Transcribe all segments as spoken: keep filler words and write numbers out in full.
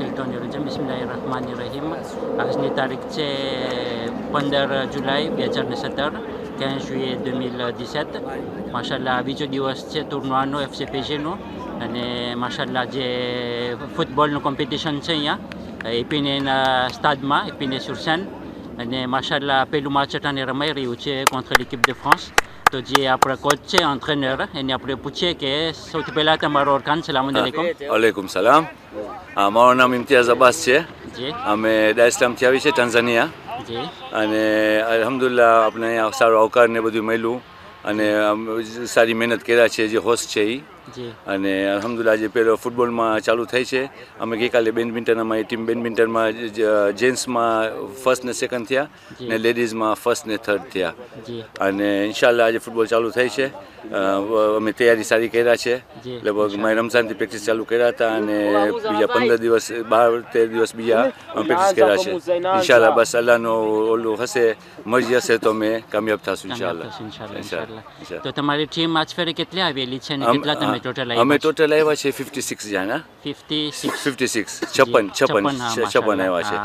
minasyaitonirrajim. Bismillahirrahmanirrahim. આજની તારીખ છે પંદર જુલાઈ બે હજાર ને સત્તર quinze juillet deux mille dix-sept. માશાલ્લાહ બીજો દિવસ છે ટુર્નાનો એફસી પેજીનો અને માશાલ્લાહ જે ફૂટબોલનું કોમ્પિટિશન છે અહીંયા એપીનેના સ્ટાડમાં એપીને સુર સેન અને માશાલ્લાહ પેલું મેચ અટાણે રમાઈ રહ્યું છે contre l'équipe de France. તો જે આપણા કોચ છે એન્ટ્રેનર એને આપણે પૂછીએ કે સૌથી પહેલાં તમારો ઓળખાણ. સલામ અલૈકુમ. વાલેકુમ સલામ. મારું નામ ઇમ્તિયાઝ અબ્બાસ છે. જી અમે દાર ઇસ્લામથી આવી છે ટાન્ઝાનિયા જી અને અલ્હમ્દુલિલ્લાહ આપણે અહીંયા સારો આવકાર ને બધું મળ્યું અને સારી મહેનત કર્યા છે જે હોસ્ટ છે એ જી અને અલ્હમ્દુલિલ્લાહ જે પેલો ફૂટબોલમાં ચાલુ થઈ છે. અમે ગઈકાલે બેડમિન્ટનમાં એ ટીમ બેડમિન્ટનમાં જેન્ટ્સમાં ફર્સ્ટ ને સેકન્ડ થયા ને લેડીઝમાં ફર્સ્ટ ને થર્ડ થયા જી અને ઇન્શાલ્લાહ આજે ફૂટબોલ ચાલુ થઈ છે. અમે તૈયારી સારી કર્યા છે. જી લગભગ માય રમઝાનથી પ્રેક્ટિસ ચાલુ કર્યા હતા અને બીજા પંદર દિવસ બાર તેર દિવસ બીજા અમે પ્રેક્ટિસ કર્યા છે. ઇન્શાલ્લાહ બસ અલ્લાહનો ઓલું હશે મરજી હશે તો અમે કામયાબ થશું ઇન્શાલ્લાહ. ઇન્શાલ્લાહ ઇન્શાલ્લાહ. તો તમારી ટીમ આજ ફેરે કેટલી આવેલી છે ને કેટલા તમે ટોટલ અમે આવ્યા? ટોટલ આવ્યા છે ફિફ્ટી સિક્સ જણા. ફિફ્ટી સિક્સ ફિફ્ટી સિક્સ છપ્પન છપ્પન છપ્પન આવ્યા છે.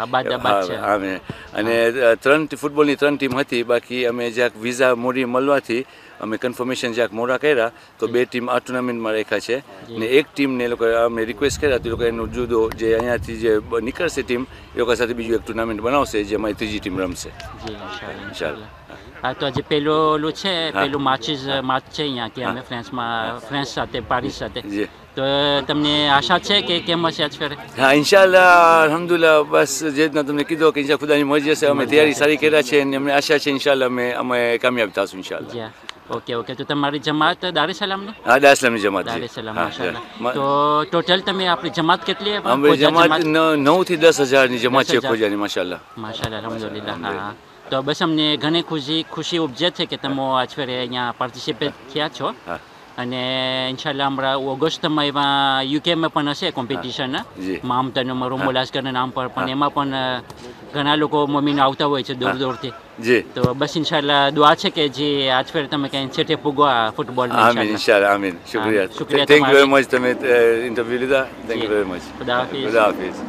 અમે અને ત્રણ ફૂટબોલની ત્રણ ટીમ હતી. બાકી અમે જ્યાંક વિઝા મોડી મળવાથી અમે કન્ફર્મેશન જ્યાંક મોડા કર્યા તો બે ટીમ આ ટુર્નામેન્ટમાં રાખ્યા છે ને એક ટીમને એ લોકો અમે રિક્વેસ્ટ કર્યા તો એ લોકો એનું જુદો જે અહીંયાથી જે નીકળશે ટીમ એ લોકો સાથે બીજું એક ટુર્નામેન્ટ બનાવશે જેમાં ત્રીજી ટીમ રમશે ઇન્શાલ્લાહ. હા તો આજે પેલું ઓલું છે પેલું માચીસ માચ છે અહીંયા કે અમે ફ્રાન્સમાં ફ્રાન્સ સાથે પેરિસ સાથે જી તો તમને આશા છે કે કેમ હશે આજ ફેરે? હા ઇન્શાલ્લાહ અલ્હમ્દુલિલ્લાહ. બસ જે રીતના તમને કીધું કે ઇન્શાલ્લાહ ખુદાની મરજી હશે. અમે તૈયારી સારી કર્યા છે અને અમને આશા છે ઇન્શાલ્લાહ અમે અમે કામયાબ થશું ઇન્શાલ્લાહ. જી ઓકે ઓકે. તો તમારી જમાત દાર એ સલામની? હા દાર ઇસ્લામની જમાત દાર છે. એ સલામ માશાલ્લાહ. તો ટોટલ તમે આપણી જમાત કેટલી? અમે જમાત નવ થી દસ હજારની જમાત છે ખોજાની માશાલ્લાહ. માશાલ્લાહ અલ્હમ્દુલિલ્લાહ. હા તો બસ અમને ઘણી ખુશી ખુશી ઉપજે છે કે તમે આજ ફેરે અહીંયા પાર્ટિસિપેટ થયા છો અને ઇન્શાલ્લાહ હમણાં ઓગસ્ટમાં એમાં યુકેમાં પણ હશે કોમ્પિટિશન મામતનમાં રૂમુલ અસ્કરના નામ પર પણ એમાં પણ ઘણા લોકો મમ્મીને આવતા હોય છે દૂર દૂરથી. જી તો બસ ઇન્શાલ્લાહ દુઆ છે કે જે આજ ફેર તમે કંઈ છેટે પૂગવા ફૂટબોલમાં. આમીન ઇન્શાલ્લાહ આમીન. શુક્રિયા. શુક્રિયા થેન્ક યુ વેરી મચ. તમે ઇન્ટરવ્યુ લીધા. Thank you very much. ખુદા હાફિઝ. ખુદા હાફિઝ.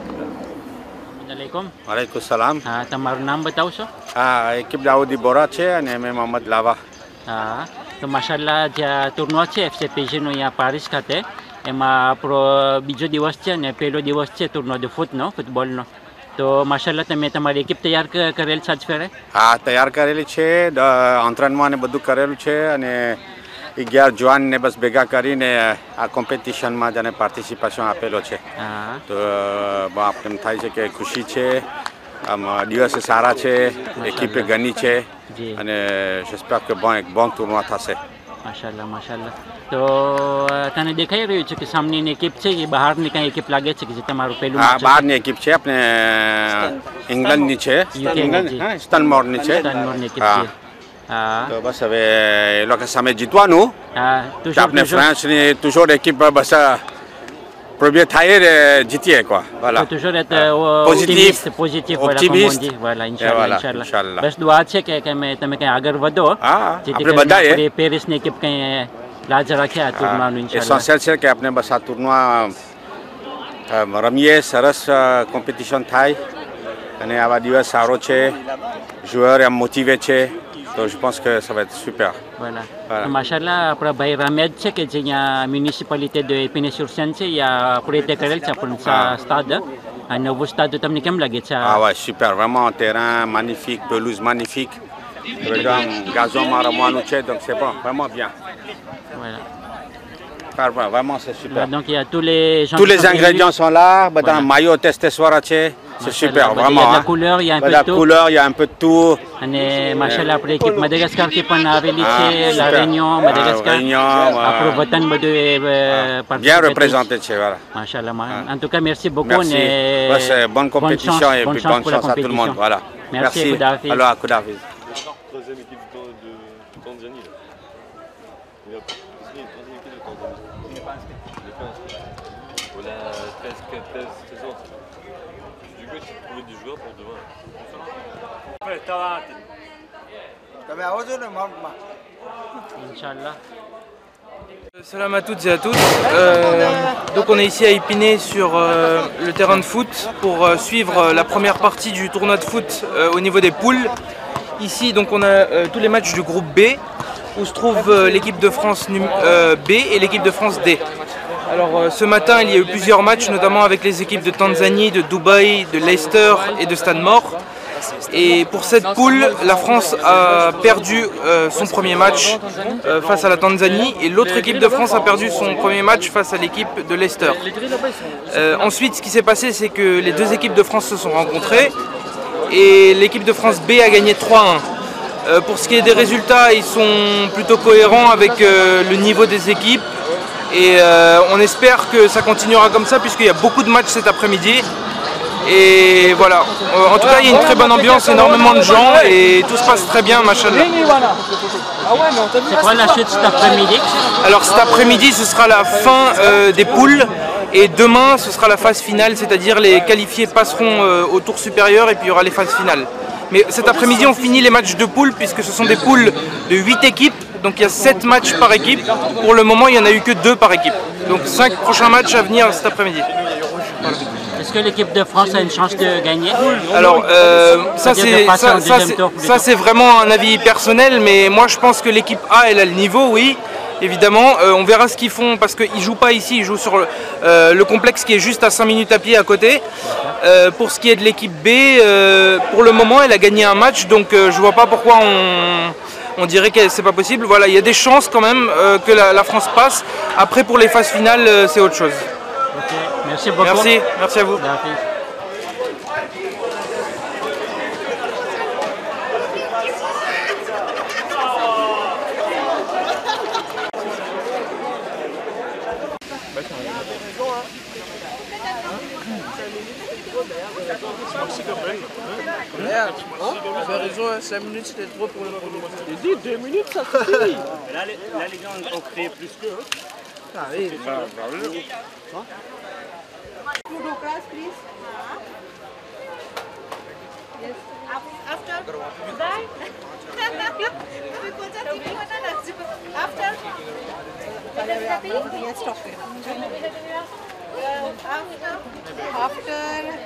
અલૈકુમ. વાલેકુમ સલામ. હા તમારું નામ બતાવશો? હા એકિબ દાઉદી બોરા છે અને મેં મોહમ્મદ લાવા. હા તો માશાલ્લાહ જ્યાં ટુર્નો છે એફસી પેજીનો અહીંયા પારિસ ખાતે એમાં આપણો બીજો દિવસ છે ને પહેલો દિવસ છે ટુર્નો de ફૂટનો ફૂટબોલનો. તો માશાલ્લાહ તમે તમારી એકિપ તૈયાર કરેલ છે આજ ફેરે? હા તૈયાર કરેલી છે. અંતરણમાં ને બધું કરેલું છે અને અગિયાર જવાનને બસ ભેગા કરીને આ કોમ્પિટિશનમાં જેને પાર્ટિસિપેશન આપેલો છે. હા તો આપણે એમ થાય છે કે ખુશી છે. આમ દિવસે સારા છે. એકિપે ઘણી છે જી અને j'espère que bon એક bon tournoi થશે. માશાલ્લાહ માશાલ્લાહ. તો તને દેખાઈ રહ્યું છે કે સામનેની એકિપ છે એ બહારની કંઈ એકિપ લાગે છે કે જે તમારું પેલું હા બહારની એકિપ છે આપણે ઇંગ્લેન્ડની છે. ઇંગ્લેન્ડ સ્ટનમોરની છે. સ્ટનમોરની એકિપ હા છે. હા તો બસ હવે એ લોકો સામે જીતવાનું. હા કે આપણે ફ્રાન્સની toujours équipe બસ premier થાય ને જીતીએ quoi. Voilà. toujours être Positif, positif optimiste. voilà ઇન્શાલ્લાહ Voilà, ઇન્શાલ્લાહ. Inch'Allah. બસ દુઆ છે કે કે તમે તમે કંઈ આગળ વધો હા જેથી આપણે કરીને બધાએ આપણી પેરિસની એકિપ કંઈ લાજ રાખે આ ટુર્નાનું ઇન્શાલ્લાહ. એસેન્શિયલ છે કે આપણે બસ આ ટુર્નોઈ રમીએ સરસ કોમ્પિટિશન થાય અને આવા દિવસ સારો છે. joueur એમ મોટિવે છે તો je pense que ça va être super. voilà Voilà. તો માશાલ્લાહ આપણા ભાઈ રામેદ છે કે જે અહીંયા municipality de épinay sur seine છે અહીંયા આપણે તે કરેલ છે આપણું સ્ટાડ આ નવું સ્ટાડ તમને કેમ લાગે છે? Ah ouais, super, vraiment un terrain magnifique, pelouse magnifique. Regarde, gazon ramanou છે donc c'est bon, vraiment bien. voilà Vraiment, vraiment c'est super. donc il y a tous les gens Tous qui les sont ingrédients venus. sont là, બધા Voilà. maillot testé soir છે. C'est super, Machallah, vraiment. il y a de la hein. couleur, il y a un peu Voilà, de tout. couleur, il y a un peu de tout. અને માશાલ્લાહ આપણે એકિપ મદાગાસ્કરથી પણ આવેલી Ah, છે. લા super. રેન્યો Ah, મદાગાસ્કર Réunion, આપણું ouais. વતન બધું એ, અ, Bien participate représenté, c'est voilà. માશાલ્લાહ Ah. en tout cas merci beaucoup Merci. et Ouais, c'est bonne compétition chance, et bonne puis chance bonne pour la chance à tout le monde. compétition. Voilà. Merci, Khuda Hafiz. Alors, Khuda Hafiz. Troisième équipe de, de, de Tanzanie. Là. Il y a, il y a une troisième équipe de Tanzanie. Il n'est pas inscrit. Il n'est pas inscrit. Voilà, treize, treize, treize ans. Du coup, tu trouves des joueurs pour demain. ઇન્શાલ્લાહ Salam à toutes et à tous. Euh, donc on est ici à Épinay sur euh, le terrain de foot pour euh, suivre la première partie du tournoi de foot euh, au niveau des poules. Ici donc on a euh, tous les matchs du groupe B où se trouve euh, l'équipe de France euh, B et l'équipe de France D. Alors euh, ce matin il y a eu plusieurs matchs, notamment avec les équipes de Tanzanie, de Dubaï, de Leicester et de Stade Mort. Et pour cette poule, la France a perdu euh, son premier match euh, face à la Tanzanie et l'autre équipe de France a perdu son premier match face à l'équipe de Leicester. Euh, ensuite, ce qui s'est passé, c'est que les deux équipes de France se sont rencontrées et l'équipe de France B a gagné trois à un. Euh, pour ce qui est des résultats, ils sont plutôt cohérents avec euh, le niveau des équipes et euh, on espère que ça continuera comme ça puisqu'il y a beaucoup de matchs cet après-midi. Et voilà, en tout cas il y a une très bonne ambiance, énormément de gens et tout se passe très bien, machallah. C'est quoi la suite cet après-midi? Alors cet après-midi ce sera la fin euh, des poules et demain ce sera la phase finale, c'est-à-dire les qualifiés passeront euh, au tour supérieur et puis il y aura les phases finales. Mais cet après-midi on finit les matchs de poules puisque ce sont des poules de huit équipes, donc il y a sept matchs par équipe. Pour le moment il n'y en a eu que deux par équipe, donc cinq prochains matchs à venir cet après-midi. Voilà. Est-ce que l'équipe de France a une chance de gagner? Alors euh, ça c'est ça, ça, ça, c'est vraiment un avis personnel, mais moi je pense que l'équipe A elle a le niveau, oui, évidemment. Euh, on verra ce qu'ils font parce qu'ils ne jouent pas ici, ils jouent sur le, euh, le complexe qui est juste à cinq minutes à pied à côté. Euh, pour ce qui est de l'équipe B, euh, pour le moment elle a gagné un match, donc euh, je ne vois pas pourquoi on, on dirait que c'est pas possible. Voilà, il y a des chances quand même euh, que la, la France passe. Après pour les phases finales euh, c'est autre chose. Okay. Merci beaucoup. Merci, merci à vous. Merci. Tu as raison, cinq minutes c'était trop pour le premier. J'ai dit deux minutes ça suffit. Là les, là, les gens ont créé plus qu'eux. Ah oui. Docras, please. Yes. After that, after. Yes, stop it. After. After.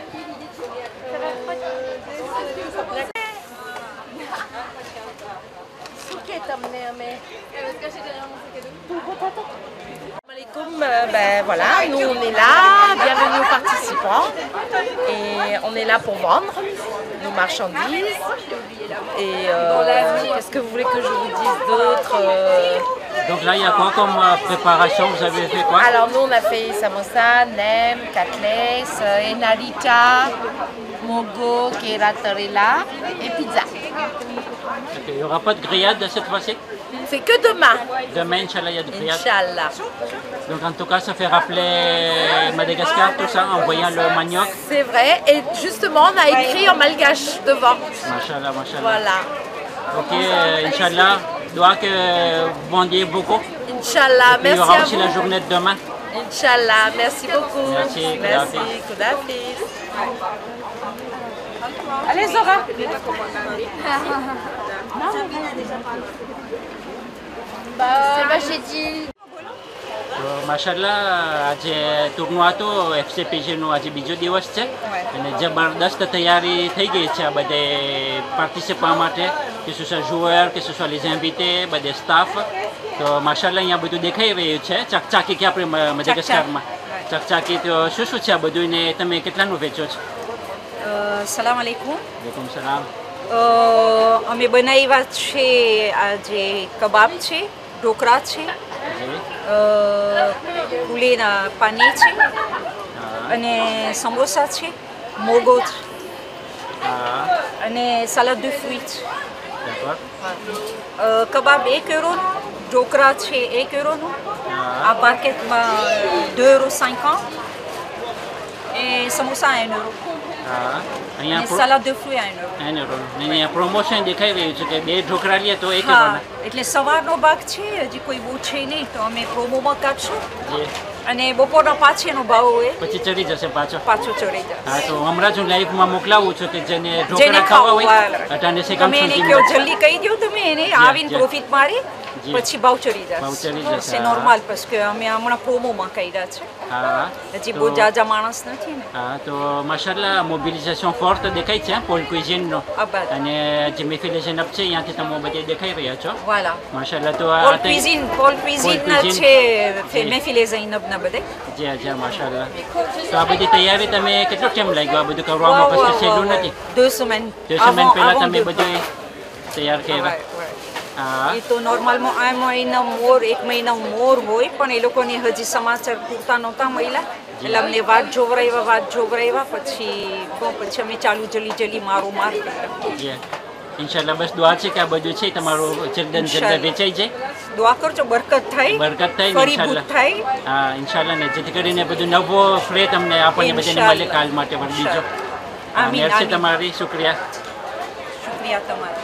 Ben voilà, nous on est là, bienvenue aux participants et on est là pour vendre nos marchandises et euh, qu'est-ce que vous voulez que je vous dise d'autre? euh... Donc là il y a quoi comme préparation? Vous avez fait quoi? Alors nous on a fait samosa, nem, cutlets, enarita, mogo, keratarella et pizza. Okay. Il n'y aura pas de grillade cette fois-ci? C'est que demain. Demain, Inch'Allah, il y a de grillade. Inch'Allah. Donc en tout cas, ça fait rappeler Madagascar, tout ça, en voyant le manioc. C'est vrai, et justement, on a écrit en malgache devant. Machallah, machallah. Voilà. Ok, euh, Inch'Allah, doit que vous vendiez beaucoup. Inch'Allah, merci à vous. Il y aura aussi la journée de demain. Inch'Allah, merci beaucoup. Merci, merci. Kudafis. Allez Zora. C'est pas j'ai dit. Mashallah, આજે ટુર્નવા તો એફસીપીજીનું આજે બીજો દિવસ છે અને જબરદસ્ત તૈયારી થઈ ગઈ છે આ બધે પાર્ટિસિપન્ટ માટે, કે શું soit joueurs, que ce soit les invités, બધે સ્ટાફ. તો માશાલ્લાહ અહીંયા બધું દેખાઈ રહ્યું છે. ચકચાકી કે આપણે મદાગાસ્કારમાં ચકચાકી, તો શું શું છે આ બધું ને તમે કેટલાનું વેચો છો? સલામ આલેકુમ. વાલેકુમ સલામ. અમે બનાવ્યા છે આજે કબાબ છે, ઢોકળા છે, ફૂલેના પાની છે અને સમોસા છે, મોગો છે અને salade de fruits. કબાબ એક યુરોનું, ઢોકળા છે એક યુરોનું, આ માર્કેટમાં deux euros cinquante et samosa un euro. અહીંયા salade de fruits un euro. un euro. અહીંયા પ્રમોશન દેખાઈ રહ્યું છે કે બે ઢોકળા લે તો એક હા, euro. એટલે સવારનો ભાગ છે, હજી કોઈ બહુ છે નહીં, તો અમે પ્રોમોમાં કાઢશું જે અને બપોરના પાછળનો ભાવ હોય પછી ચડી જશે પાછો. પાછો ચડી જશે. હા, તો હમણાં જ હું લાઈવમાં મોકલાવું છું કે જેને જેને ઢોકળા ખાવા ખાવા હોય હોય અટાણે તમે સેકન્ડ એને સુધી કહો, જલ્દી કહી દો તમે એને આવીને યા. પ્રોફિટ મારી પછી બાઉચરી બાઉચરી જશે c'est normal parce que અમે હમણાં પ્રોમોમાં કર્યા છે હા હજી બહુ જાજા માણસ નથી ને હા તો માશાલ્લાહ મોબિલાઇઝેશન ફોર્ટ દેખાય છે પોલ ક્વિઝિનનો અને જે મેફિલ સેનઅપ છે અહીંયાથી તમે બધે દેખાઈ રહ્યા છો voilà માશાલ્લાહ તો પોલ ક્વિઝિન પોલ ક્વિઝિન છે મેફિલ ઝૈનબના બધે જી જી માશાલ્લાહ તો આ બધી તૈયારી તમે કેટલો ટાઈમ લાગ્યો આ બધું કરવામાં પછી સહેલું નથી deux semaines deux semaines પહેલા તમે બધું તૈયાર કર્યા એ તો નોર્મલમાં આ મહિના મોર એક મહિના મોર હોય પણ એ લોકોને હજી સમાચાર પૂરતા નહોતા મળ્યા એટલે અમને વાત જોવરાવ્યા વાત જોવરાવ્યા પછી પછી અમે ચાલુ જલ્દી જલ્દી મારો માર ઇન્શાલ્લાહ બસ દુઆ છે કે આ બધું છે તમારું જલ્દન જલ્દ વેચાઈ જાય દુઆ કરજો બરકત થાય બરકત થાય ઇન્શાલ્લાહ થાય હા ઇન્શાલ્લાહ ને જેથી કરીને બધું નવો ફ્લે તમને આપણને બધાને મળે કાલ માટે પણ બીજો આમીન આમીન તમારી શુક્રિયા શુક્રિયા તમારો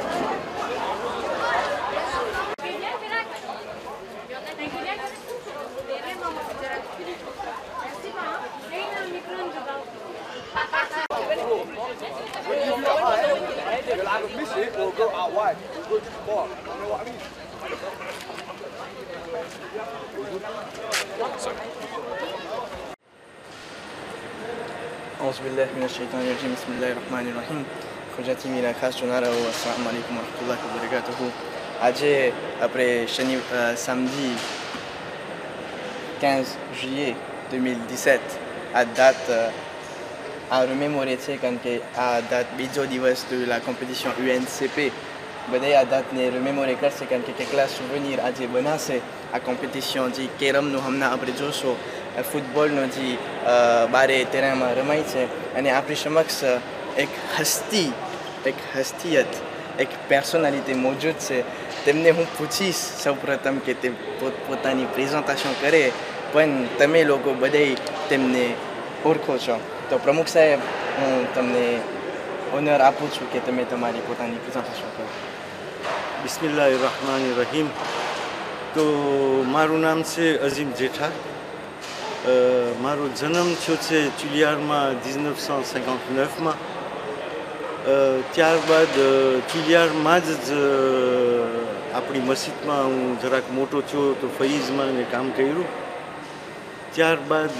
أعوذ بالله من الشيطان الرجيم بسم الله الرحمن الرحيم ખુજાતી મીરા ખાસ જોનારાઓ અસ્સલામ વાલેકુમ વરહમતુલ્લાહિ વબરકાતુહુ આજે આપણે શનિ samedi quinze juillet deux mille dix-sept à date à remémorer છે કારણ કે આ date બીજો દિવસ de la compétition U N C P બધા આ દાંતને remémorer કરશે કારણ કે કેટલા souvenir આજે બનાશે આ compétition જે કેરમનું હમણાં આપણે જોશો ફૂટબોલનો જે બારે તેરામાં રમાય છે અને આપણી સમક્ષ એક હસ્તી એક હસ્તિયત એક પર્સનાલિટી મોજૂદ છે તેમને હું પૂછીશ સૌપ્રથમ કે તે પોતાની પ્રેઝન્ટેશન કરે પણ તમે લોકો બધાય તેમને ઓળખો છો તો પ્રમુખ સાહેબ હું તમને ઓનર આપું છું કે તમે તમારી પોતાની પ્રેઝન્ટેશન કરો બિસ્મિલ્લાહિર્રહમાનિર્રહીમ તો મારું નામ છે અઝીમ જેઠા મારો જન્મ થયો છે ચુલિયારમાં dix-neuf cent cinquante-neuf માં ત્યારબાદ ચુલિયારમાં જ આપણી મસ્જિદમાં હું જરાક મોટો થયો તો ફૈઝમાં મેં કામ કર્યું ત્યારબાદ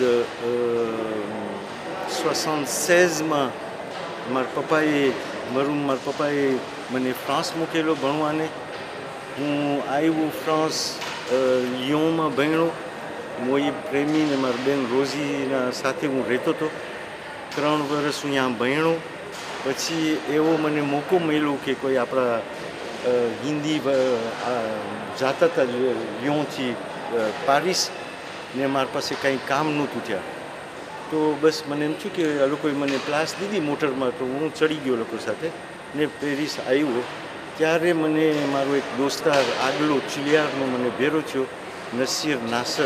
soixante-seize માં મારા પપ્પાએ મરું મારા પપ્પાએ મને ફ્રાન્સ મૂકેલો ભણવાને હું આવ્યો ફ્રાન્સ લિયોનમાં ભણ્યો મોઈ પ્રેમી ને મારી બેન રોઝીના સાથે હું રહેતો હતો ત્રણ વર્ષ હું ત્યાં ભણ્યો પછી એવો મને મોકો મળ્યો કે કોઈ આપણા હિન્દી જાતા હતા લિયોનથી પારિસ ને મારી પાસે કાંઈ કામ નહોતું ત્યાં તો બસ મને એમ થયું કે આ લોકોએ મને ક્લાસ દીધી મોટરમાં તો હું ચડી ગયો લોકો સાથે ને પેરિસ આવ્યો ત્યારે મને મારો એક દોસ્તાર આગલો ચિલિયારનો મને ભેરો થયો નસીર નાસર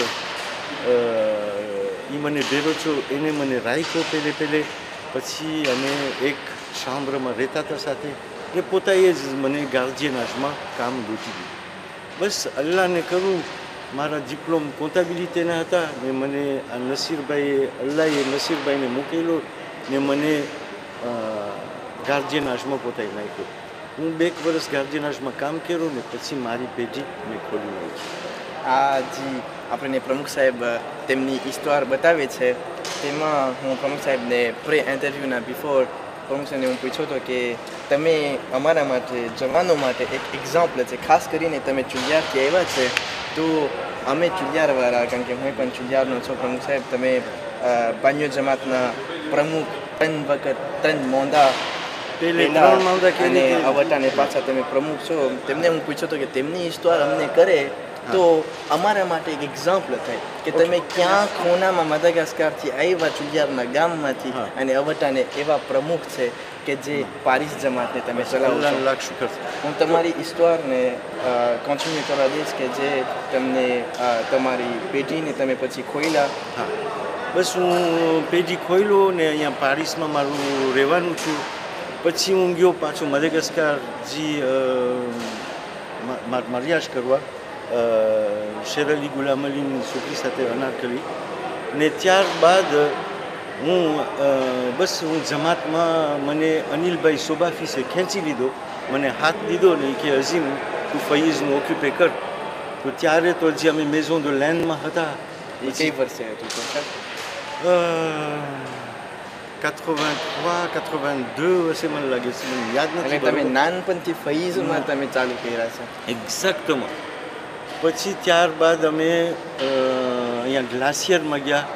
એ મને ભેરો થયો એને મને રાખ્યો પહેલે પહેલે પછી અમે એક શામ્બ્રમાં રહેતા હતા સાથે એ પોતાએ જ મને ગાર્જિયનાજમાં કામ ગોતી દીધું બસ અલ્લાહને કરું મારા ડિપ્લોમ કોન્ટાબિલિટીના હતા ને મને આ નસીરભાઈએ અલ્લાહે નસીરભાઈને મૂકેલો ને મને ગાર્જિયનાજમાં પોતાએ નાખ્યો હું બે વર્ષ ગાર્જિયનાજમાં કામ કર્યું ને પછી મારી પેઢી મેં ખોલી નાખી આ જી આપણને પ્રમુખ સાહેબ તેમની હિસ્ટોર બતાવે છે તેમાં હું પ્રમુખ સાહેબને પ્રે ઇન્ટરવ્યૂના બિફોર પ્રમુખ સાહેબને હું પૂછ્યો હતો કે તમે અમારા માટે જવાનો માટે એક એક્ઝામ્પલ છે ખાસ કરીને તમે ચુલિયારથી આવ્યા છે તો અમે ચુલિયારવાળા કારણ કે હું પણ ચુલિયારનો છું પ્રમુખ સાહેબ તમે બાન્યો જમાતના પ્રમુખ ત્રણ વખત ત્રણ મોંદા અને અવટાને પાછા તમે પ્રમુખ છો તેમને હું પૂછ્યો હતો કે તેમની હિસ્ટોર અમને કરે તો અમારા માટે એક એક્ઝામ્પલ થાય કે તમે ક્યાં ખૂણામાં મદાગાસ્કારથી આવ્યા ચુલિયારના ગામમાંથી અને અવટાને એવા પ્રમુખ છે કે જે પારિસ જમાતને તમે ચલાવો છો હું તમારી હિસ્ટોરને કન્ટિન્યુ કરવા દઈશ કે જે તમને તમારી પેઢીને તમે પછી ખોઈલા બસ હું પેઢી ખોઈલો ને અહીંયા પારિસમાં મારું રહેવાનું છું પછી હું ગયો પાછું મદાગાસ્કાર જી મરિયાજ કરવા શેર અલી ગુલામ અલીની છોકરી સાથે અનારકલી ને ત્યારબાદ હું બસ હું જમાતમાં મને અનિલભાઈ સોબાફીસે ખેંચી લીધો મને હાથ દીધો ને કે અઝીમ તું ફઈઝનું ઓક્યુપે કર. તો ત્યારે તો હજી અમે મેઝોન ધ લેન્ડમાં હતા. એ કઈ વર્ષે હતું તો સર? quatre-vingt-trois quatre-vingt-deux હશે મને લાગે છે, મને યાદ નથી. તમે નાનપણથી ફઈઝમાં તમે ચાલુ કર્યા છે? એક્ઝેક્ટમાં. પછી ત્યારબાદ અમે અહીંયા ગ્લાસિયરમાં ગયા.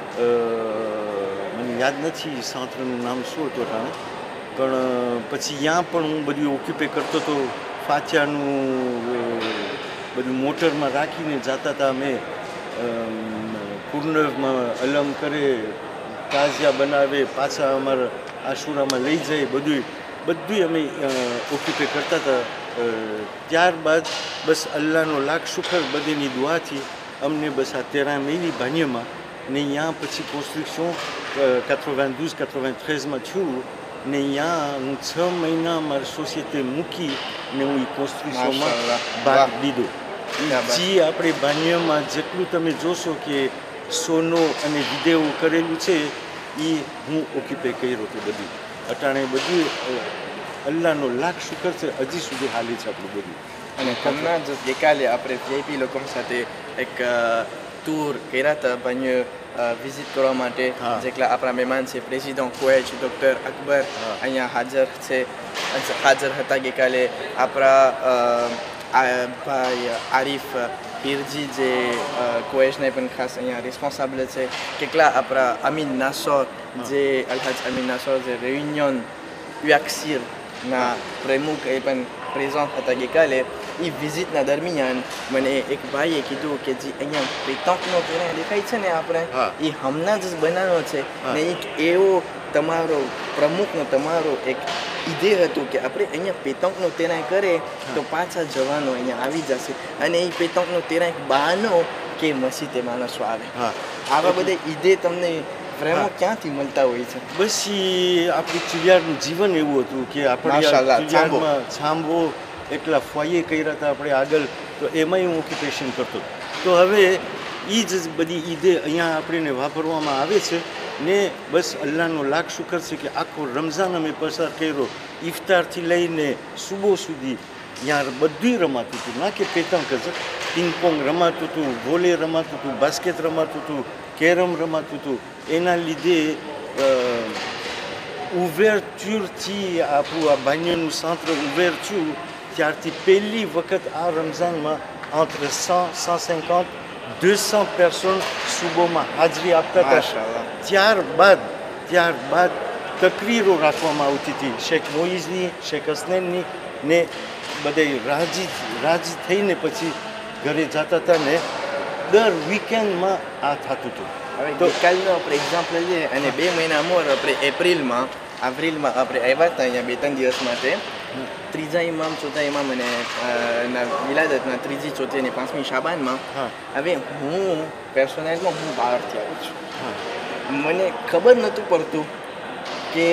મને યાદ નથી સાંતરનું નામ શું હતું ટાણે, પણ પછી ત્યાં પણ હું બધું ઓક્યુપે કરતો હતો. ફાત્યાનું બધું મોટરમાં રાખીને જતા હતા અમે. કુર્નવમાં અલમ કરે, તાજિયા બનાવે, પાછા અમારા આશુરામાં લઈ જાય, બધું બધું અમે ઓક્યુપે કરતા હતા. ત્યારબાદ બસ અલ્લાહનો લાખ શુકર બધીની દુઆથી અમને બસ આ તેરા મેલી ભાન્યમાં ને ત્યાં પછી કોન્સ્ટ્રક્શન quatre-vingt-douze quatre-vingt-treize માં થયું ને ત્યાં હું છ મહિના મારી સોસાયટી મૂકી ને હું એ કોન્સ્ટ્રક્શનમાં ભાગ લીધો. જે આપણે ભાન્યમાં જેટલું તમે જોશો કે સોનો અને વિદેવો કરેલું છે એ હું ઓક્યુપે કર્યો હતો બધું. અટાણે બધું અલ્લાહનો લાખ શુકર છે, હજી સુધી હાલી છે આપણું બધું. અને હમણાં જ ગઈકાલે આપણે વીઆઈપી લોકો સાથે એક ટૂર કર્યા હતા ભાન્ય વિઝિટ કરવા માટે. જેટલા આપણા મહેમાન છે પ્રેસિડન્ટ કોએચ ડૉક્ટર અકબર અહીંયા હાજર છે, હાજર હતા ગઈકાલે. આપણા ભાઈ આરીફ પીરજી જે કોએચને પણ ખાસ અહીંયા રિસ્પોન્સાબલ છે. કેટલા આપણા અમીન નાસોર જે અલહાજ અમીન નાસોર જે રેયુનિયન વ્યાક્ષીરના પ્રમુખ એ પણ પ્રેઝન્ટ હતા ગઈકાલે. એ વિઝિટના દરમિયાન મને એક ભાઈએ કીધું કે જે અહીંયા પેતંકનો તેરાય દેખાય છે ને આપણે, એ હમણાં જ બનાવ્યો છે ને એક એવો તમારો પ્રમુખનો તમારો એક ઈદે હતું કે આપણે અહીંયા પેતંકનો તેરાય કરે તો પાછા જવાનો અહીંયા આવી જશે. અને એ પેતંકનો તેરાય એક બહાનો કે મસ્જિદે માણસો આવે. આવા બધા ઈદે તમને પ્રેમો ક્યાંથી મળતા હોય છે? બસ એ આપણી ચિડિયાળનું જીવન એવું હતું કે આપણે ચિડિયાળમાં છાંભો એટલા ફોયે કર્યા હતા આપણે આગળ, તો એમાંય હું ઓક્યુપેશન કરતો. તો હવે એ જ બધી ઈદે અહીંયા આપણને વાપરવામાં આવે છે ને બસ અલ્લાહનો લાખ શુકર છે કે આખો રમઝાન અમે પસાર કર્યો. ઇફતારથી લઈને સુબો સુધી ત્યાં બધું રમાતું હતું, ના કે પેતંક જ, પિંગપોંગ રમાતું હતું, વોલે રમાતું હતું, બાસ્કેટ રમાતું હતું, કેરમ રમાતું હતું. એના લીધે ઉવેરચ્યુરથી આપણું આ ભાન્યનું સાંત્ર ઉવેર થયું ત્યારથી પહેલી વખત આ રમઝાનમાં entre cent cent cinquante deux cents personnes સુબોમાં હાજરી આપતા હતા. ત્યારબાદ ત્યારબાદ તકરીરો રાખવામાં આવતી હતી શેખ મોઈઝની, શેખ હસનૈનની ને બધે રાજી રાજી થઈને પછી ઘરે જતા હતા ને દર વીકેન્ડમાં આ થતું હતું. હવે ગઈકાલનો આપણે એક્ઝામ્પલ લઈએ અને બે મહિના મોર આપણે એપ્રિલમાં એપ્રિલમાં આપણે આવ્યા હતા અહીંયા બે ત્રણ દિવસ માટે. ત્રીજા ઇમામ, ચોથા ઇમામ અને વિલાદતના ત્રીજી, ચોથી અને પાંચમી શાબાનમાં. હવે હું પર્સનલમાં હું બહારથી આવું છું. મને ખબર નહોતું પડતું કે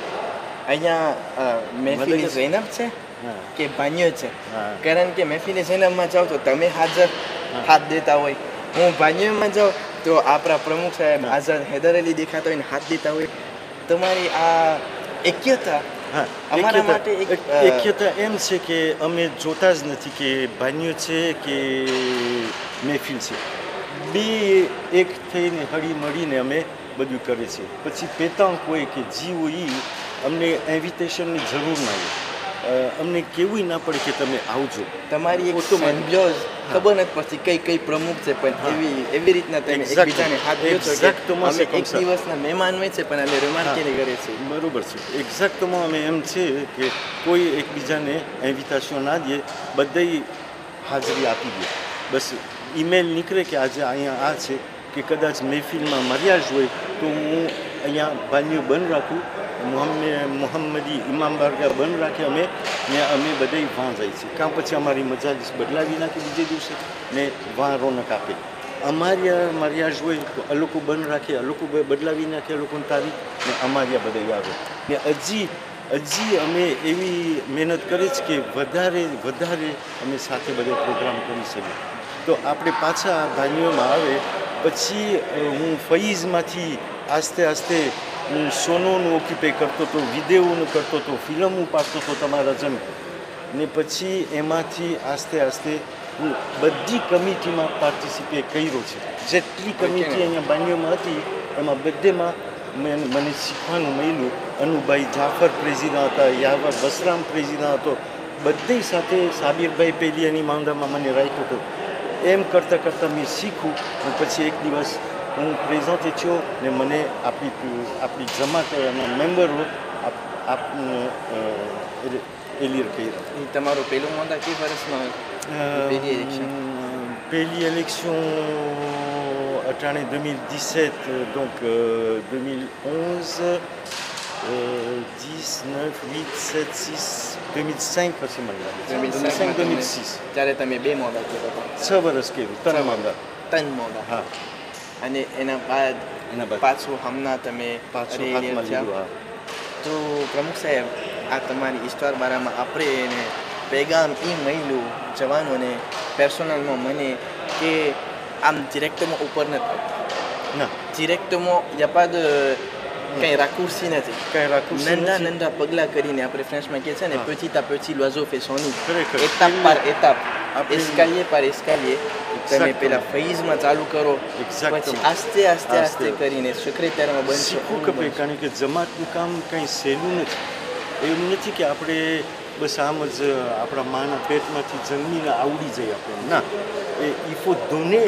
અહીંયા મહેફિલ ઝૈનબ છે કે ભાન્યો છે. કારણ કે મહેફિલ ઝૈનબમાં જાઓ તો તમે હાજર હાથ દેતા હોય, હું ભાન્યોમાં જાઉં તો આપણા પ્રમુખ સાહેબ આઝાદ હૈદર અલી દેખાતા હોય ને હાથ દેતા હોય. તમારી આ એક્યતા અમારા માટે એક્યતા એમ છે કે અમે જોતા જ નથી કે ભાન્યો છે કે મહેફિલ છે, બે એક થઈને હળી મળીને અમે બધું કરે છે. પછી પેતાંક હોય કે જીવ હોય અમને ઇન્વિટેશનની જરૂર ના હોય, અમને કેવું ના પડે કે તમે આવજો. તમારી એક સિમ્બિયોઝ ખબર નથી પડતી કઈ કઈ પ્રમુખ છે પણ એવી એવી રીતના તમે એકબીજાને હાથ દો છો કે અમે એક દિવસના મહેમાન હોય છે પણ અમે રોમાન્ટિક કરે છે. બરોબર છે, એક્ઝેક્ટમાં અમે એમ છે કે કોઈ એકબીજાને ઇન્વિટેશન ના દે, બધાય હાજરી આપી દે. બસ ઈમેલ નીકળે કે આજે અહીંયા આ છે કે કદાચ મહેફિલમાં મર્યાજ હોય તો હું અહીંયા ભાન્યું બંધ રાખું, મોહમ્મદ મોહમ્મદી ઇમામ બારગાહ બંધ રાખે અમે ને અમે બધા વાં જાય છે. કાં પછી અમારી મજાલીસ બદલાવી નાખી બીજે દિવસે ને વાં રોનક આપે. અમારી મર્યાજ હોય તો આ લોકો બંધ રાખે, આ લોકો બદલાવી નાખે આ લોકોની તારીખ ને અમારી બધા આવે ને હજી હજી અમે એવી મહેનત કરી છે કે વધારે વધારે અમે સાથે બધા પ્રોગ્રામ કરી શકીએ. તો આપણે પાછા ભાન્યોમાં આવે પછી હું ફઈઝમાંથી આસ્તે આસ્તે હું સોનોનું ઓક્યુપે કરતો હતો, વિદેઓનું કરતો હતો, ફિલ્મો પાડતો હતો તમારા જન ને પછી એમાંથી આસ્તે આસ્તે હું બધી કમિટીમાં પાર્ટિસિપેટ કર્યો છે. જેટલી કમિટી અહીંયા બાન્યોમાં હતી એમાં બધેમાં મેં મને શીખવાનું મળ્યું. અનુભાઈ જાફર પ્રેસિડન્ટ હતા, યાવર બસરામ પ્રેસિડન્ટ હતો, બધી સાથે સાબિરભાઈ પહેલી એની માંદામાં મને રાખ્યો હતો. એમ કરતાં કરતાં મેં શીખું અને પછી એક દિવસ હું પ્રેઝન્ટ થયો ને મને આપણી આપણી જમાતના મેમ્બરો એલિયર કર્યા. તમારું પહેલું મોંદા કઈ વર્ષમાં પહેલી ઇલેક્શન? પહેલી ઇલેક્શન અટાણે deux mille dix-sept, donc euh, deux mille onze, euh, dix, neuf, huit, sept, six, deux mille cinq પછી મને લાગે છે. deux mille cinq deux mille six ત્યારે તમે બે મોંદા કર્યા હતા. છ વર્ષ કર્યું, ત્રણ મોંદા. ત્રણ મોંદા. હા. અને એના બાદ એના બાદ પાછું હમણાં તમે પાછું હાથમાં લીધું. હા. તો પ્રમુખ સાહેબ, આ તમારી ઈસ્ટોર બારામાં આપણે એને પેગામ એ મળ્યું જવાનોને પર્સનલમાં મને કે આમ ડિરેક્ટમાં ઉપર નથી ના ડિરેક્ટમાં યપાદ કંઈ રાકુરસી નથી, કંઈ રાકુરસી નંદા નંદા પગલાં કરીને આપણે ફ્રેન્ચમાં કહે છે ને petit à petit l'oiseau fait son nid, étape par étape, escalier par escalier. તમે પેલા ફેઝમાં ચાલુ કરો, પછી આસ્તે આસ્તે આસ્તે કરીને સેક્રેટરીમાં બનશો. શીખવું ખપે, કારણ કે જમાતનું કામ કંઈ સહેલું નથી. એવું નથી કે આપણે બસ આમ જ આપણા માના પેટમાંથી જન્મીને આવડી જાય આપણે. ના, et il faut donner,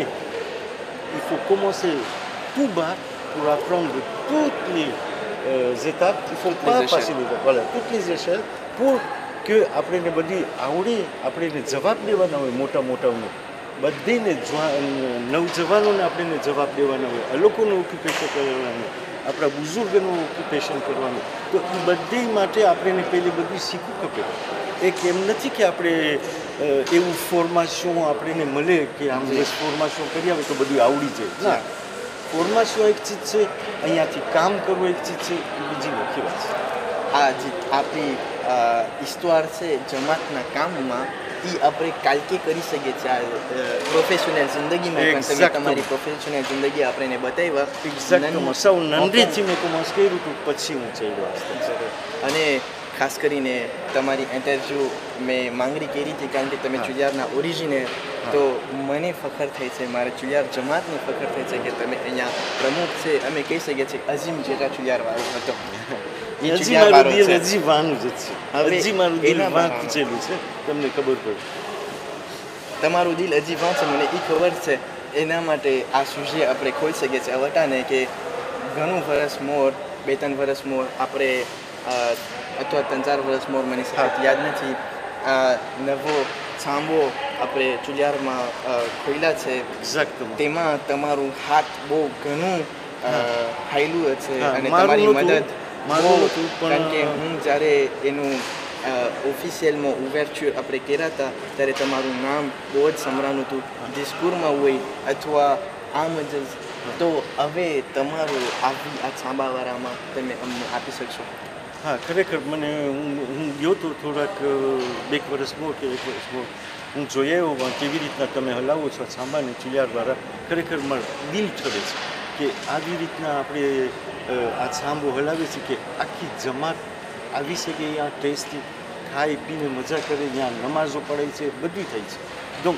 il faut commencer tout bas pour apprendre toutes les euh, étapes. Il ne faut pas passer les étapes. Voilà, toutes les échelles pour que આપણે બધી આવડે, આપણે જવાબ દેવાના હોય મોટા મોટાઓને. બધીને નવજવાનોને આપણે જવાબ દેવાના હોય, આ લોકોનું ઓક્યુપેશન કરવાનું, આપણા બુઝુર્ગનું ઓક્યુપેશન કરવાનું. તો એ બધી માટે આપણે પહેલી બધું શીખવું ખપે. એક એમ નથી કે આપણે એવું ફોર્માશન આપણને મળે કે આમ બસ ફોર્માશન કરી આવે તો બધું આવડી જાય. ના, ફોર્માશન એક ચીજ છે, અહીંયાથી કામ કરવું એક ચીજ છે, એ બીજી મોટી વાત છે. આ જે આપણી ઈસ્તવાર છે જમાતના કામમાં, એ આપણે કાલકે કરી શકીએ છીએ. આ પ્રોફેશનલ જિંદગીમાં પણ તમે તમારી પ્રોફેશનલ જિંદગી આપણને બતાવ્યા. સૌ નંદીથી મેં કોમર્સ કર્યું હતું, પછી હું ચાલ્યો. અને ખાસ કરીને તમારી ઇન્ટરવ્યૂ મેં માંગણી કરી હતી, કારણ કે તમે ચુલિયારના ઓરિજિનલ, તો મને ફખર થાય છે, મારે ચુલિયાર જમાતને ફખર થાય છે કે તમે અહીંયા પ્રમુખ છે. અમે કહી શકીએ છીએ અઝીમ જેટલા ચુલિયાર વાળો હતો. હજી મારું દિલ હજી વાનું જ છે, હજી મારું દિલ વાંચેલું છે, તમને ખબર પડે. તમારું દિલ હજી વાંચે, મને એ ખબર છે. એના માટે આ સુજે આપણે ખોઈ શકીએ છીએ અવટાને કે ઘણું વર્ષ મોર, બે ત્રણ વર્ષ મોર આપણે અથવા ત્રણ ચાર વર્ષ મોર, મને સાથ યાદ નથી, આ નવો સાંભો આપણે ચુલિયારમાં ખોલ્યા છે. તેમાં તમારું હાથ બહુ ઘણું હાયલું છે અને તમારી મદદ બહુ, કારણ કે હું જ્યારે એનું ઓફિશિયલમાં ઉવેરચ્યુર આપણે કર્યા હતા ત્યારે તમારું નામ બહુ જ સંભળાનું હતું ડિસ્કુરમાં હોય અથવા આમ જ. તો હવે તમારું આવી આ સાંબાવાળામાં તમે અમને આપી શકશો? હા, ખરેખર મને હું હું ગયો તો થોડાક એક વર્ષ મોર કે એક વર્ષ મોર હું જોઈ આવ્યો કેવી રીતના તમે હલાવો છો સાંબાને ચુલિયારવાળા. ખરેખર મારું દિલ ઠરે છે કે આવી રીતના આપણે આ સાંભો હલાવે છે કે આખી જમાત આવી શકે, અહીંયા ટેસ્ટી ખાઈ પીને મજા કરે, ત્યાં નમાઝો પડાય છે, બધું થાય છે. donc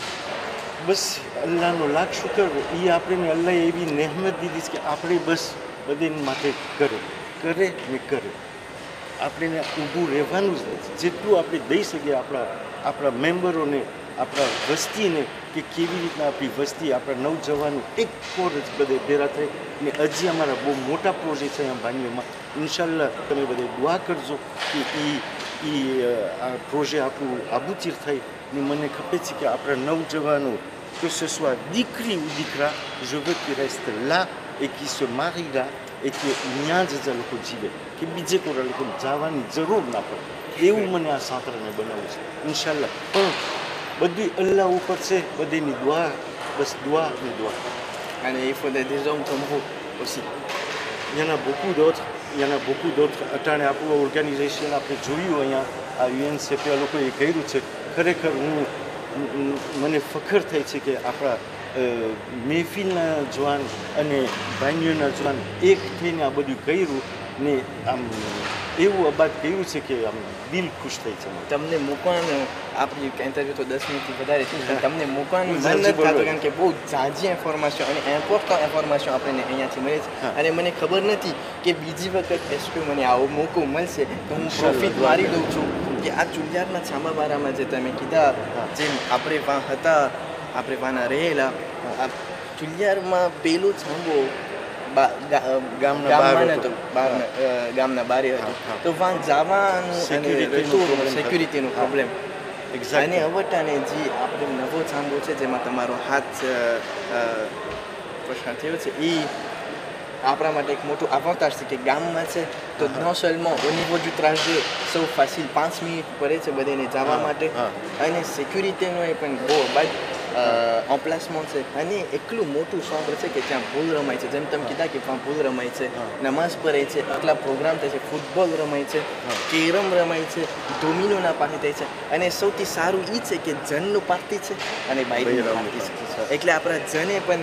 બસ અલ્લાહનો લાખ શુકર, એ આપણને અલ્લાહે એવી નહેમત દીધી છે કે આપણે બસ બધાને માટે કરે કરે ને કરે. આપણે ઊભું રહેવાનું જ નથી. જેટલું આપણે દઈ શકીએ આપણા આપણા મેમ્બરોને, આપણા વસ્તીને, કે કેવી રીતના આપણી વસ્તી, આપણા નવજવાનો એક કોર જ બધે ભેગા થાય. ને હજી અમારા બહુ મોટા પ્રોજેક્ટ છે અહીંયા બાન્યોમાં. ઇન્શાલ્લાહ તમે બધે દુઆ કરજો કે એ એ આ પ્રોજેક્ટ આપણું આબુચીર થાય. ને મને ખપે છે કે આપણા નવજવાનો, que ce soit દીકરી ou દીકરા, je veux qu'ils restent là et qu'ils se marient là et કે ત્યાં જ લોકો જીવે, કે બીજે કોઈ લોકો જવાની જરૂર ના પડે. એવું મને આ સાંતરાને બનાવવું છે ઇન્શાલ્લાહ. પણ બધું અલ્લાહ ઉપર છે, બધીની દુઆ, બસ દુઆ ને દુઆ. અને il faut des hommes comme vous aussi. Il y en a beaucoup d'autres, il y en a beaucoup d'autres. અટાણે આપણું ઓર્ગેનાઇઝેશન આપણે જોયું અહીંયા આ યુએનસીપી આ લોકોએ કર્યું છે. ખરેખર હું મને ફખર થાય છે કે આપણા મહેફિલના જવાન અને બાન્યોના જવાન એક થઈને આ બધું કર્યું. ને આમ એવું અબાદ કહ્યું છે કે આમ દિલ ખુશ થઈ છે. તમને મૂકવાનું આપણી ઇન્ટરવ્યૂ તો દસ મિનિટથી વધારે છે પણ તમને મૂકવાનું મન નથી થતું કારણ કે બહુ ઝાઝી ઇન્ફોર્મેશન અને ઇમ્પોર્ટન્ટ ઇન્ફોર્મેશન આપણને અહીંયાથી મળે છે અને મને ખબર નથી કે બીજી વખત એસક્યુ મને આવો મોકો મળશે તો હું પ્રોફિટ મારી દઉં છું કે આ ચુલિયારના છાંબાબારામાં જે તમે કીધા જેમ આપણે વાં હતા આપણે વાંના રહેલા આ ચુલિયારમાં પેલું છાંબો ગામના બારે હતું તો વાં જવાનું સિક્યુરિટીનો પ્રોબ્લેમ અને અવટાને જે આપણે નવો છાંબો છે જેમાં તમારો હાથ પ્રશ્ન થયો છે એ આપણા માટે એક મોટું avantage છે કે ગામમાં છે તો non seulement au niveau du trajet સૌ ફાસિલ પાંચ મિનિટ પડે છે બધાને જવા માટે અને સિક્યુરિટીનો એ પણ બહુ બાદ એમ્પ્લેસમેન્ટ છે અને એટલું મોટું સોંગ છે કે ત્યાં ભૂલ રમાય છે જેમ તમે કીધા કે ત્યાં ભૂલ રમાય છે નમાઝ પઢે છે આટલા પ્રોગ્રામ થાય છે ફૂટબોલ રમાય છે કેરમ રમાય છે ડોમિનોના પાર્ટી થાય છે અને સૌથી સારું એ છે કે જનનું પાર્ટી છે અને બાઈકનું પાર્ટી છે એટલે આપણા જને પણ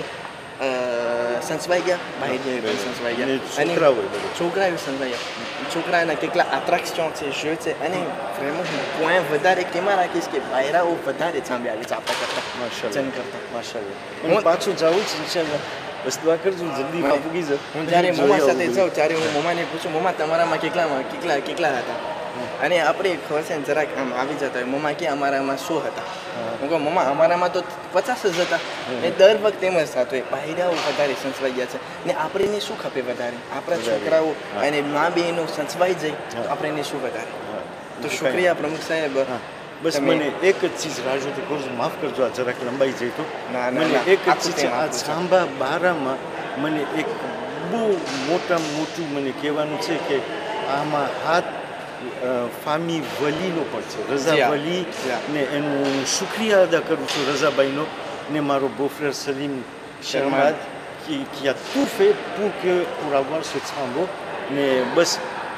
સંસવાઈ ગયા બાઈકને પણ સંસવાઈ ગયા અને છોકરાઓ સંસવાઈ ગયા છોકરાના કેટલા એટ્રેક્શન છે શો છે અને vraiment પોઈન્ટ વધારે કેમાં રાખીશ કે બાયરાઓ વધારે સાંભળ્યા આવે છે આપણા કરતાં જન કરતાં માશાલ્લાહ હું પાછું જાઉં છું ઇન્શાલ્લાહ બસ દુઆ કરજો જલ્દી પૂગી જાવ હું જ્યારે મમ્મા સાથે જાઉં ત્યારે હું મમ્માને પૂછું મમ્મા તમારામાં કેટલામાં કેટલા કેટલા હતા અને આપણે ખબર છે જરાક આમ આવી જતા હોય મમ્મા કે અમારામાં સો હતા હું કહું મમ્મા અમારામાં તો પચાસ જ હતા એ દર વખતે એમ જ થતું હોય બાયરાઓ વધારે સંસવાઈ ગયા છે ને આપણને શું ખપે વધારે આપણા છોકરાઓ અને મા બહેનો સંસવાઈ જાય તો આપણને શું વધારે તો શુક્રિયા પ્રમુખ સાહેબ બસ મને એક જ ચીજ રાજ્યોથી કરું છું માફ કરજો આ જરાક લંબાઈ જાય તો મને એક જ ચીજ આ છાંબા બારામાં મને એક બહુ મોટામાં મોટું મને કહેવાનું છે કે આમાં હાથ ફામી વલીનો પણ છે રઝા વલી ને એનું શુક્રિયા અદા કરું છું રઝાબાઈનો ને મારો બોફ્રેર Salim શર્માદ qui, qui a tout fait pour que pour avoir ce છાંબો ને બસ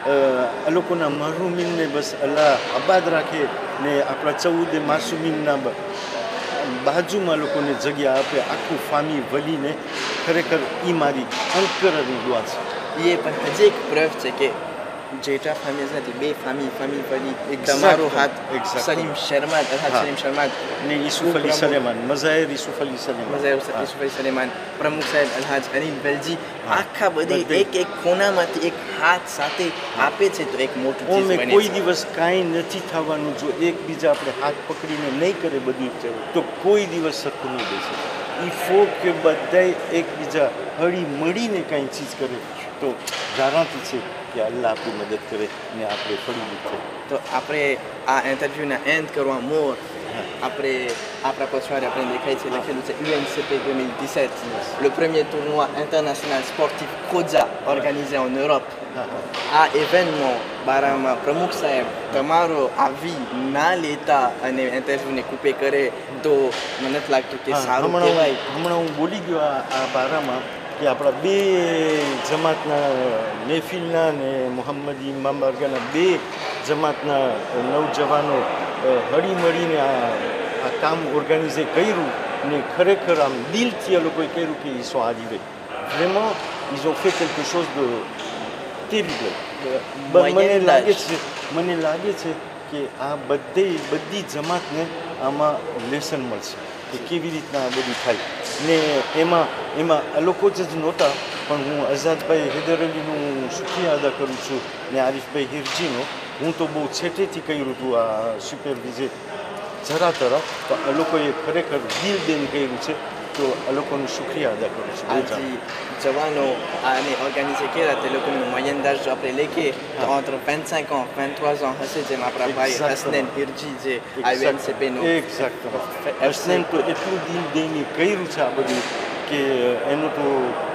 આ લોકોના મહરૂમીનને બસ અલ્લાહ આબાદ રાખે ને આપણા ચૌદ માસુમીનના બાજુમાં લોકોને જગ્યા આપે આખું ફામી વલીને ખરેખર એ મારી અંકરની દુઆ છે એ પણ હજી એક પ્રયોગ છે કે જેટા ફામી નથી બે ફામી ફામી ફરી તમારો હાથ સલીમ શર્માદ અલ્હાજ સલીમ શર્માદ ને યુસુફ અલી સલેમાન મઝાહિર યુસુફ અલી સલેમાન મઝાહિર યુસુફ અલી સલેમાન પ્રમુખ સાહેબ અલ્હાજ અનિલ વેલજી આખા બધી એક એક ખૂણામાંથી એક હાથ સાથે આપે છે તો એક મોટું ચીજ બને છે કોઈ દિવસ કાંઈ નથી થવાનું જો એકબીજા આપણે હાથ પકડીને નહીં કરે બધું તો કોઈ દિવસ સરખું નહીં દેશે ઈ ફો કે બધાય એકબીજા હળી મળીને કાંઈ ચીજ કરે તો ગારાંટી છે કે અલ્લાહ આપણી મદદ કરે ને આપણે ફળી દીધે તો આપણે આ ઇન્ટરવ્યૂના એન્ડ કરવા મોર આપણે આપણા પછવાડે આપણે દેખાય છે લખેલું છે U N C P deux mille dix-sept le premier tournoi international sportif Khoja organisé en Europe આ ઇવેન્ટમાં બારામાં પ્રમુખ સાહેબ તમારો આવી ના લેતા અને ઇન્ટરવ્યૂને કૂપે કરે તો મને નથી લાગતું કે સારું કહેવાય હમણાં હું બોલી ગયો આ બારામાં કે આપણા બે જમાતના મહેફિલના ને મોહમ્મદી ઇમામ બારગાના બે જમાતના નવજવાનો હળી મળીને આ આ કામ ઓર્ગેનાઇઝે કર્યું ને ખરેખર આમ દિલથી આ લોકોએ કર્યું કે ils sont arrivés vraiment ils ont fait quelque chose de terrible મને લાગે છે મને લાગે છે કે આ બધે બધી જમાતને આમાં લેસન મળશે કે કેવી રીતના આ બધું થાય ને એમાં એમાં આ લોકો જ નહોતા પણ હું આઝાદભાઈ હૈદર અલીનું શુક્રિયા અદા કરું છું ને આરિફભાઈ હિરજીનો હું તો બહુ છેટેથી કર્યું હતું આ સુપરવિઝે જરા તરફ તો આ લોકોએ ખરેખર દિલ દઈને કર્યું છે તો આ લોકોનું શુક્રિયા અદા કરું છું આજે જવાનો આને ઓર્ગેનાઇઝે કર્યા તે લોકોનું મોયન d'âge જો આપણે લખીએ તો entre vingt-cinq ans vingt-trois ans હશે જેમ આપણા ભાઈ હસનેન હિરજી જે U N C P નો એક્ઝેક્ટ હસનેન તો એટલું દિલ દઈને કર્યું છે આ બધું કે એનું તો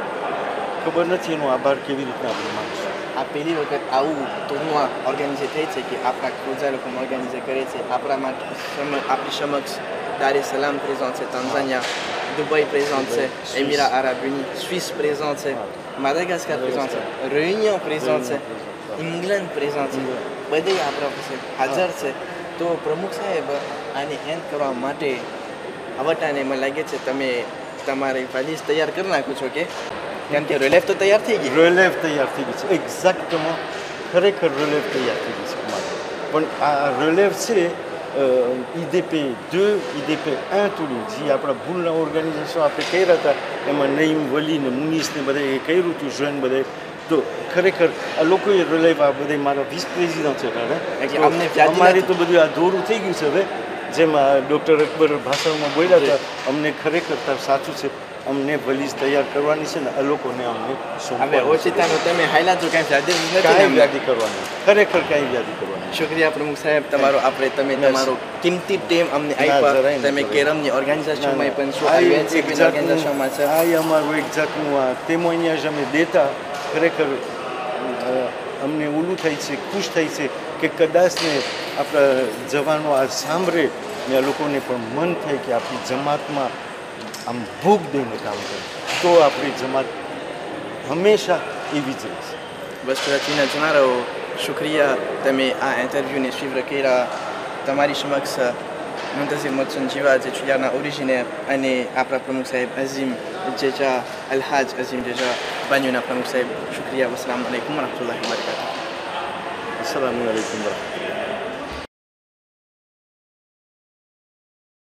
ખબર નથી એનો આભાર કેવી રીતના આપણે માનીશું આ પહેલી વખત આવું ટુર્નવા ઓર્ગેનાઇઝે થઈ છે કે આપણા ખોજા લોકો ઓર્ગેનાઇઝે કરે છે આપણા માટે આપણી સમક્ષ દાર es Salaam présent છે તાન્ઝાનિયા Dubaï présent છે Émirats Arabes Unis Suisse présent છે Madagascar présent છે Réunion présent છે England présent છે બધે આપણા પાસે હાજર છે તો પ્રમુખ સાહેબ આને એન્ડ કરવા માટે આવટાને મને લાગે છે તમે તમારી વાલીસ તૈયાર કરી નાખો છો કે કારણ કે રિલેફ તો તૈયાર થઈ ગઈ રિલેફ તૈયાર થઈ ગઈ છે એક્ઝેક્ટમાં ખરેખર રિલેફ તૈયાર થઈ ગઈ છે અમારે પણ આ રિલેફ છે I D P deux I D P un તોડી જે આપણા ભૂલના ઓર્ગેનાઇઝેશન આપણે કર્યા હતા એમાં નઈમ વલી ને મુનીસ ને બધા એ કર્યું હતું જોઈન બધા તો ખરેખર આ લોકોએ રિલેફ આ બધા મારા વિસ પ્રેસિડન્ટ છે અમારી તો બધું આ દોરું થઈ ગયું છે હવે જેમાં ડૉક્ટર અકબર ભાષણમાં બોલ્યા હતા અમને ખરેખર સાચું છે અમને વલીઝ તૈયાર કરવાની છે ને આ લોકોને અમને હવે ઓચિતાનું તમે હાઈલા તો કાંઈ યાદી નથી કાંઈ યાદી કરવાની ખરેખર કાંઈ યાદી કરવાની શુક્રિયા પ્રમુખ સાહેબ તમારો આપણે તમે તમારો કિંમતી ટીમ અમને આપ્યા તમે કેરમની ઓર્ગેનાઇઝેશનમાં પણ શું યુએનસીપીની ઓર્ગેનાઇઝેશનમાં છે આ અમારું એક જાતનું આ તેમોનિયા જ અમે દેતા ખરેખર અમને ઓલું થાય છે ખુશ થાય છે કે કદાચને આપણા જવાનો આ સાંભળે ને આ લોકોને પણ મન થાય કે આપણી જમાતમાં આમ ભૂખ દઈને કામ કરે તો આપણી જમાત હંમેશા એવી જ રહેશે બસ પ્રાચીના જણાવો શુક્રિયા તમે આ ઇન્ટરવ્યૂને સ્વીકાર કર્યા તમારી સમક્ષ મુંતઝિર મોહસિન જીવા જે ચુયાના ઓરિજિનેર અને આપણા પ્રમુખ સાહેબ અઝીમ જેજા અલહાજ અઝીમ જેજા બાન્યુના પ્રમુખ સાહેબ શુક્રિયા અસલામ અલૈકુમ વરહમતુલ્લાહિ વબરકાતુહુ અસલામુ અલૈકુમ વરહમતુલ્લાહ